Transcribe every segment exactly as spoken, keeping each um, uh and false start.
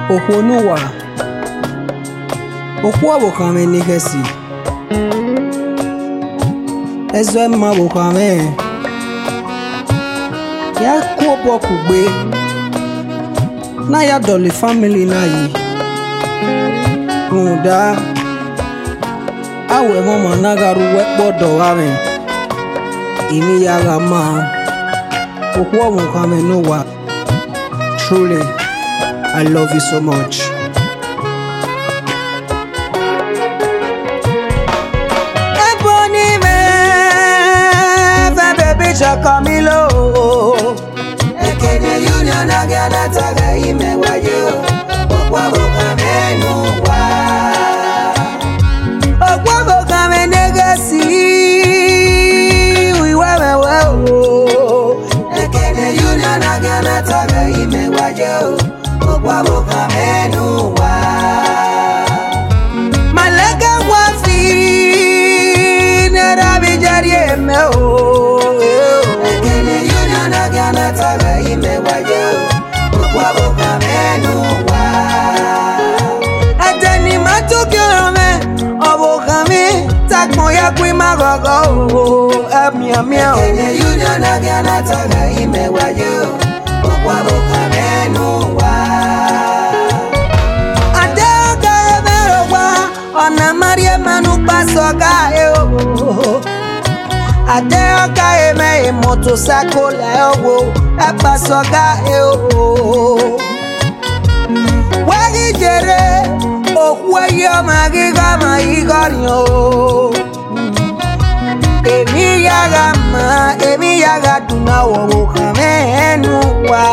Ohunuwa Okuwa bokame nigesi Ezwe mma bokame Ya kuopo kugbe Na ya doli family na yi Muda Awe mama nagaru wekbodo wame Imi ya gama Okuwa bokame nowa Truly I love you so much. Ebony me, baby Camilo. Ekene union agana taga ime wayo. Okwa boka menuwa. Okwa boka menegasi. We wewe wewe. Ekene union agana taga ime wayo. Waboka menuwa Malaka wafi Nerabi jariye meo Ekele yuna na gana taga ime wajo Waboka menuwa Ateni matukyo me Oboka me Takmo ya kui magogo Amia miao Ekele yuna na gana taga ime wajo Waboka menuwa Ona Maria manu pasoka eo Adeoka eme motocycle eo E pasoka eo Wagi jere Okwe yo magiga maigorio Emi yaga ma Emi yaga tuna woboka menuwa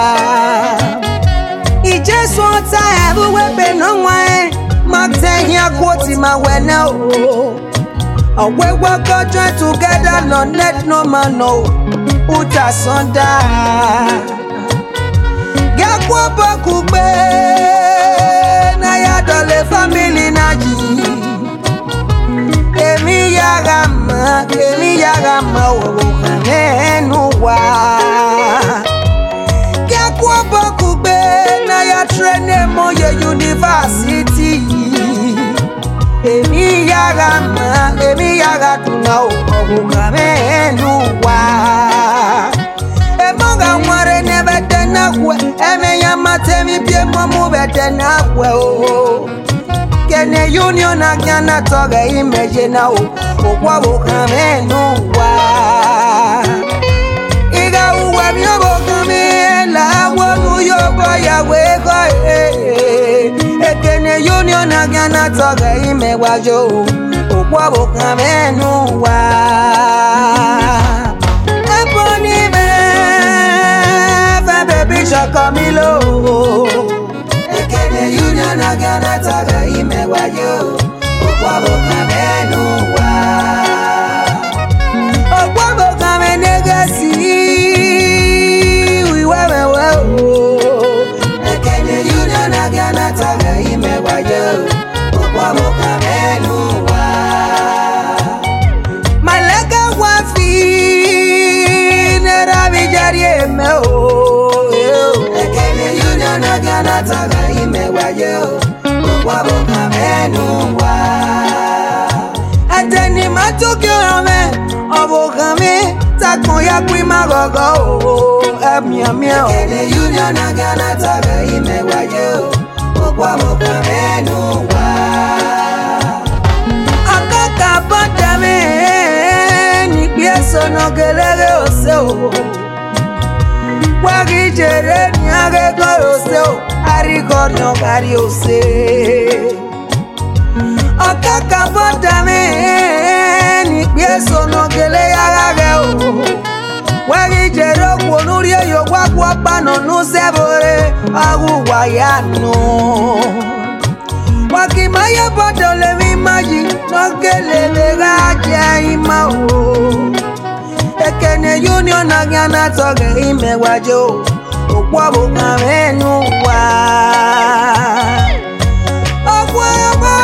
Ije swota ebu wepe no wae Magtehia quote my wena o. Away work out join together, no net no man no. Uta sonda. Yakwa bakube na ya dole family na ji. Emi yagama, emi yagama o kanenuwa. Yakwa bakube na ya train mo ye university. Emi yaga ma, emi yaga tuna obuka menuwa. Emonga mware nebete na kwe, eme yamate mi pie mwamu bete na kwe o. Kene union agyana toga imeje na o, okwa buka menuwa. Iga uwe myoboka me, la wonu yobo ya weko e. Ekene union agana toga ime wajo Okwa boka menuwa Ebony me Baby Camilo Ekene union agana toga ime wajo Okwa boka menuwa Okwa boka menegasi We wewe wewe Ekene union agana toga ime wajo Okwa boka menuwa Malaka wafi Nerabi jariye meo Ekene union agana toga ime wajo Okwa boka menuwa Ateni matukyo me Oboka me Takmo ya kui magogo Amia miao Ekene union agana toga ime wajo Okwa boka menuwa Akaka pata me Nikye sono gelege oseo Wagi jere nyage koro oseo Ariko nyogari ose Akaka pata me Nikye sono gelege agage o Wagi jere kwonurie yo wakwa pano nusebore Agu wayano Wakimaya bodole mimaji Nokele vega jai mao Ekene union agana toge ime wajo Okwa boka menuwa Okwa yaba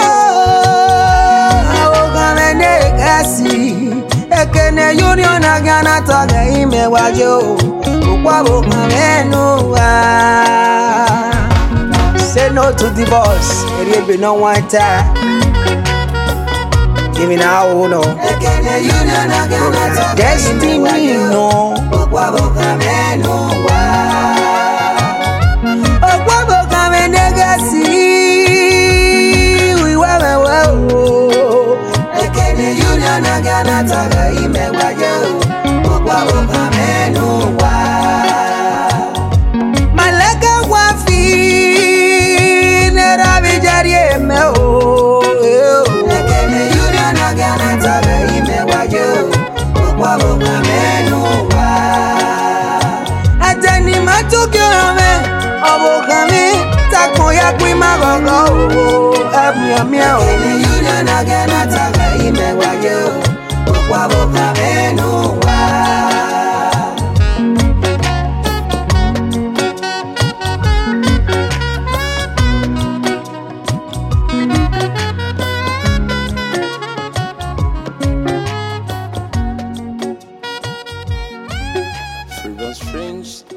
Oka menegasi Ekene union agana toge ime wajo Okwa boka menuwa Say no to divorce. It be no one time. Give me now, no. Destiny, no. We were well. Malaga wafi nera bijari me o lekene union agana taga ime wajo kwa boka menu wa atani matukyo me oboka me takoya kwi magogo abia mia o lekene union agana taga ime wajo kwa boka menu wa Freedom Strange.